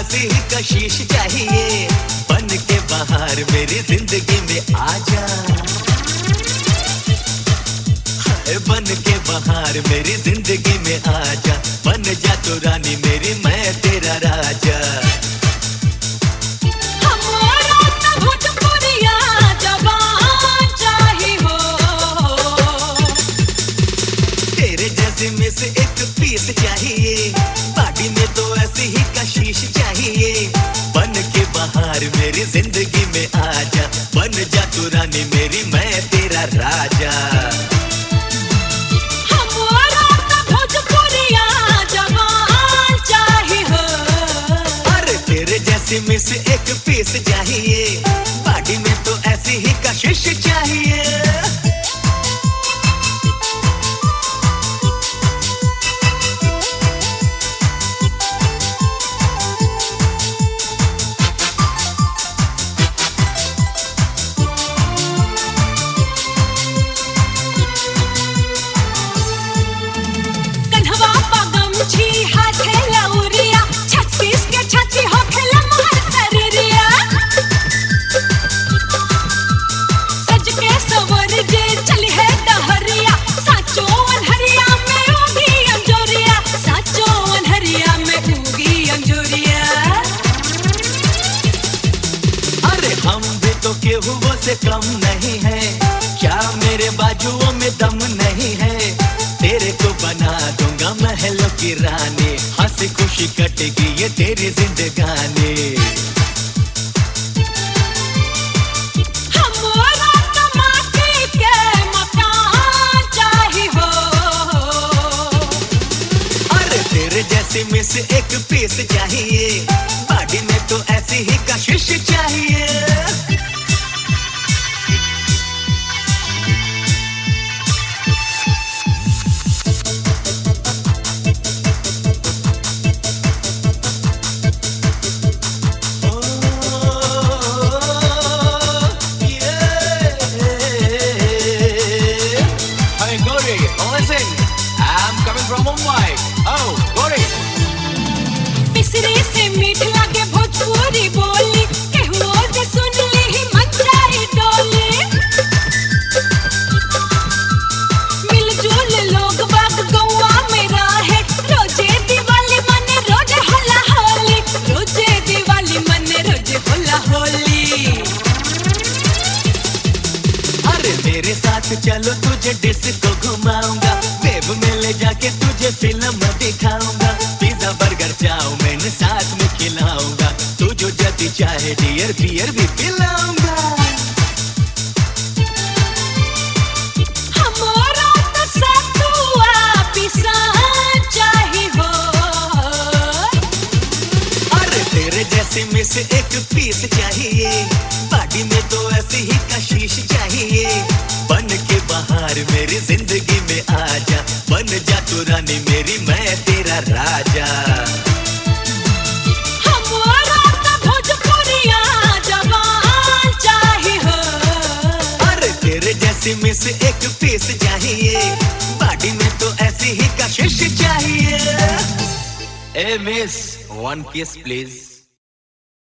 ऐसी ही कशिश चाहिए, बन के बाहर मेरी जिंदगी में आजा। हाय बन के बाहर मेरी जिंदगी में आजा, बन जा तू रानी मेरी मैं तेरा राजा। में से एक पीस चाहिए, पार्टी में तो ऐसी ही कशिश चाहिए, बन के बाहर मेरी जिंदगी में आजा, बन जा तू रानी मेरी मैं तेरा राजा। हमारा तो भोजपुरिया जवान चाहिए हो। अरे तेरे जैसे में से एक पीस चाहिए, पार्टी में तो ऐसी ही कशिश चाहिए। हम भी तो केहुओं से कम नहीं है, क्या मेरे बाजुओं में दम नहीं है, तेरे को बना दूंगा महलों की रानी, हंसी खुशी कटेगी ये तेरी जिंदगानी। हमारा तो माटी के मकान चाहिए हो। अरे तेरे जैसे में से एक पीस चाहिए, पार्टी में तो ऐसी ही कशिश चाहिए। From Mumbai. Oh, Gori. मिस्री से मीठ लागे भोजपुरी बोली, केहुओं से सुन ली ही मन जाए डोली। मिलजुल लोग बाग गौवा में रहे, रोजे दिवाली मने रोजे होला होली, रोजे दिवाली मने रोजे होला होली। अरे मेरे साथ चलो तुझे डिस्को घुमाऊंगा, वेब में ले जाके तुझे फिल्म दिखाऊंगा, पिज्जा बर्गर चाउमीन साथ में खिलाऊंगा, तू जो जल्दी चाहे डियर बियर भी पिलाऊंगा। हमारा तो सतुआ पिसान चाहिए हो। अरे तेरे जैसे में से एक पीस चाहिए, पार्टी में तो ऐसी ही कशिश चाहिए, बन के बाहर मेरी जिंदगी में आजा, बन जा तू रानी मेरी मैं तेरा राजा। हमारा तो भोजपुरिया जवान चाहिए हो। अरे तेरे जैसे में से एक पीस चाहिए, पार्टी में तो ऐसी ही कशिश चाहिए। ए मिस, 1 kiss please।